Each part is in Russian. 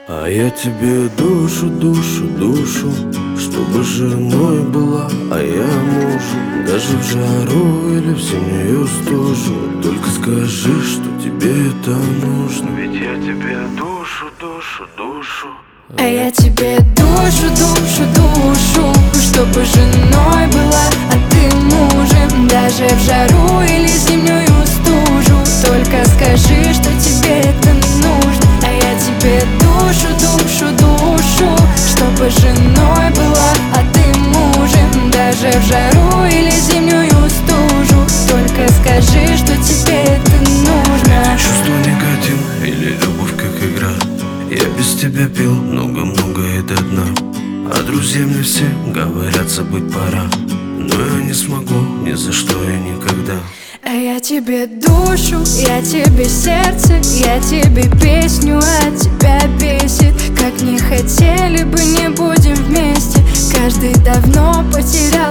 А я тебе душу, душу, душу, чтобы женой была, а я мужу. Даже в жару или в зимнюю стужу. Только скажи, что тебе это нужно. Ведь я тебе душу, душу, душу. А я тебе душу, душу, душу, чтобы женой была, а ты мужем. Даже в жару или зимнюю стужу. Только скажи, что тебе это нужно. А я тебе душу, душу, душу, чтобы женой была, а ты мужем. Даже в жару или зимнюю стужу. Только скажи, что тебе это нужно. Чувство никотин или любовь как игра. Я без тебя пил много-много и до дна. А друзья мне все говорят, забыть пора. Но я не смогу ни за что и никогда. А я тебе душу, я тебе сердце, я тебе песню, от тебя бесит. Как не хотели бы, не будем вместе. Каждый давно потерял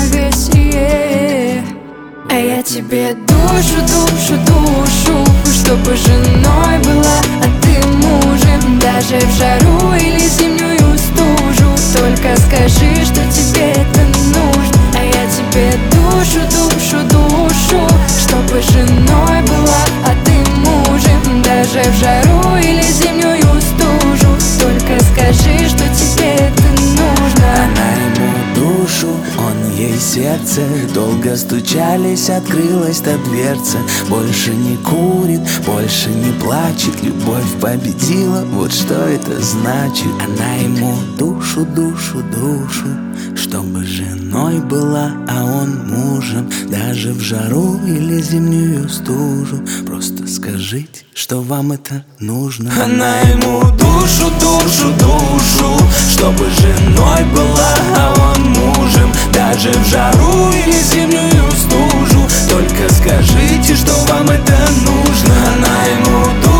равновесие. А я тебе душу, душу, душу, чтобы женой была, а ты мужем. Даже в жару или зимнюю стужу. Только скажи, что тебе это нужно. А я тебе душу, душу, душу, чтобы женой была, а ты мужем. Даже в жару или зимнюю стужу. Только скажи, что тебе это нужно. Она ему душу, он ей сердце. Долго стучались, открылась та дверца. Больше не курит, больше не плачет. Любовь победила, вот что это значит. Она ему душу, душу, душу, чтобы женой была, а он мужем. Даже в жару или зимнюю стужу. Просто скажите, что вам это нужно. Она ему душу, душу, душу, чтобы женой была, а он мужем. Даже в жару или зимнюю стужу. Только скажите, что вам это нужно. Она ему душу,